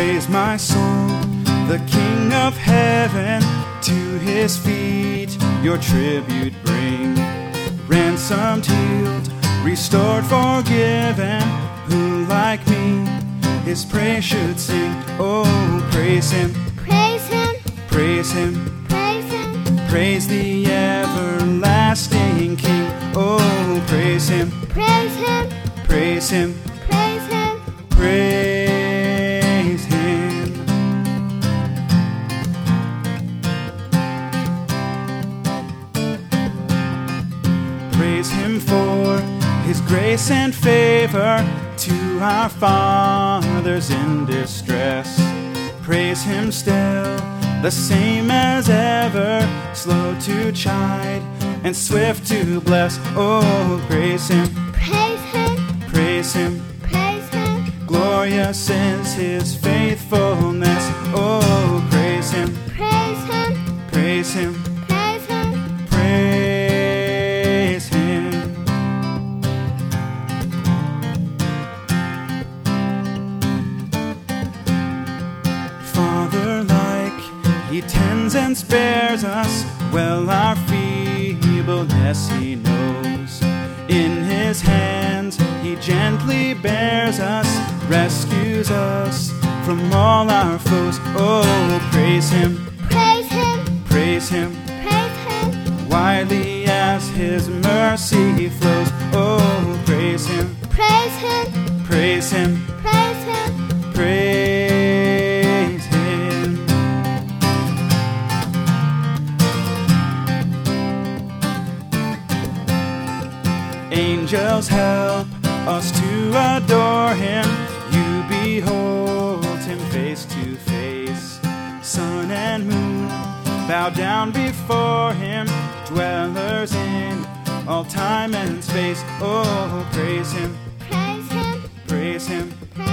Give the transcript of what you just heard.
Praise my soul, the King of heaven. To his feet your tribute bring. Ransomed, healed, restored, forgiven. Who like me his praise should sing? Oh, praise him, Praise him, praise him, praise him, praise the everlasting King. Oh, praise him, praise him, praise him, praise him. praise him. Praise him for his grace and favor to our fathers in distress. Praise him still, the same as ever, slow to chide and swift to bless. Oh, praise him, Praise him, praise him. praise him, Glorious is his faithfulness. Oh, praise him, praise him, praise him, praise him. praise him. Father-like, he tends and spares us. Well, our feebleness he knows. In his hands he gently bears us, rescues us from all our foes. Oh, praise him, Praise him, praise him. praise him, Widely as his mercy flows. Oh, praise him, praise him, praise him, praise him. praise him. Angels help us to adore him. You behold him face to face. Sun and moon bow down before him. Dwellers in all time and space. Oh, praise him, Praise him, praise him, praise